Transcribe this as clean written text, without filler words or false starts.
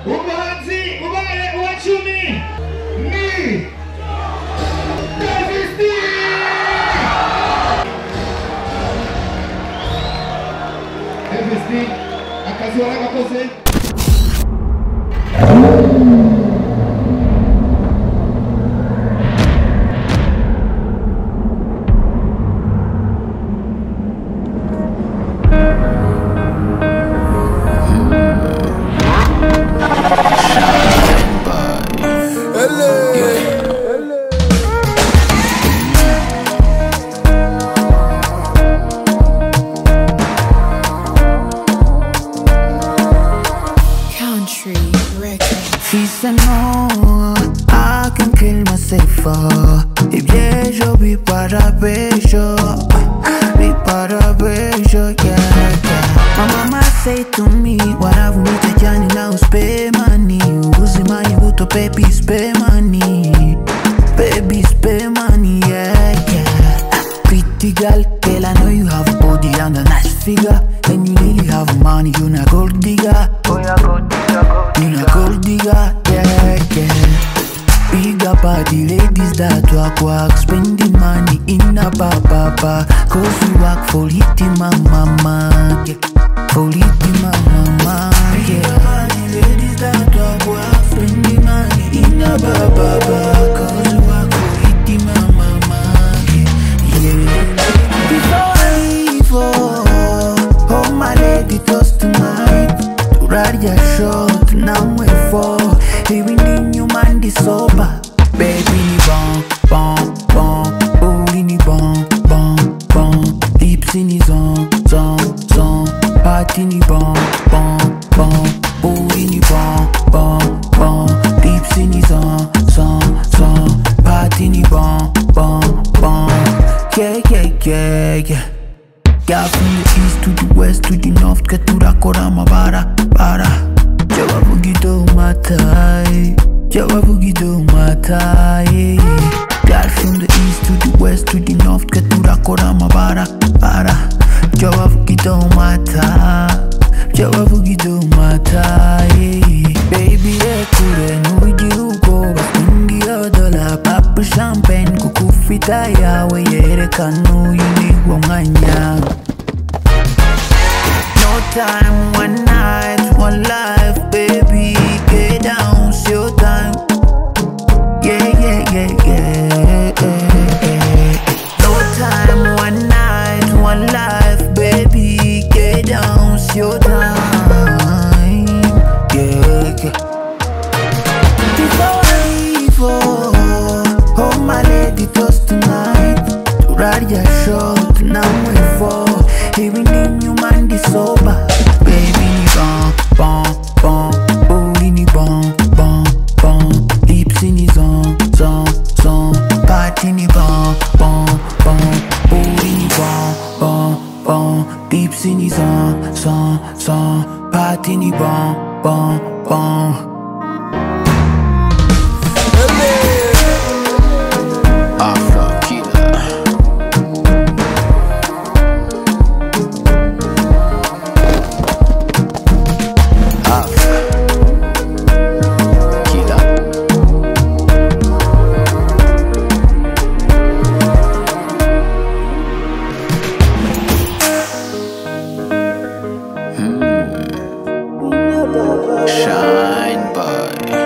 umuhanzi ubaye uwa 10 ni FSD akazi waragakoze. She said no, I can kill myself for ibyejo biparabejo, yeah. My mama say to me, waravunita cyane now spare money. Ubuzima ni buto baby spare money, yeah. Pretty girl, I know you have body and a nice figure, and you really have money, you na gold digger. Oh yeah, gold digger, you na gold digger, yeah. Big up all the ladies that work, spending money in a papa, cause we work for it, mama, yeah. For it, mama, yeah. Big up all the ladies that work, spending money in a papa, cause we work for it, mama, yeah. Before I leave, oh my lady, toast tonight. To ride your short, now we're for. Even in you man, the sober. Baby, ni bon, booty ni bon, lips in his on, party ni bon, booty ni bon, lips in his on, party ni bon, yeah. Girl from the east to the west to the north, get to the Korama bara. Jawa bugido matai. Girl from the east to the west to the north, get to the Korama bara. Jawa bugido matai. Baby, ekure nujiruko bakundia dola papu champagne kukufita yawe yerekano yini wanganya. No time, one night, one life, baby, get down, it's your time. Yeah. No time, one night, one life, baby, get down, it's your time. Yeah. Before I leave, oh my lady, toast tonight. To ride your short, now we're for. Even in you man, the sober. Baby, ni bon, booty ni bon, lips in his on, party ni bon, booty ni bon, lips in his on, party ni bon. Shine boy.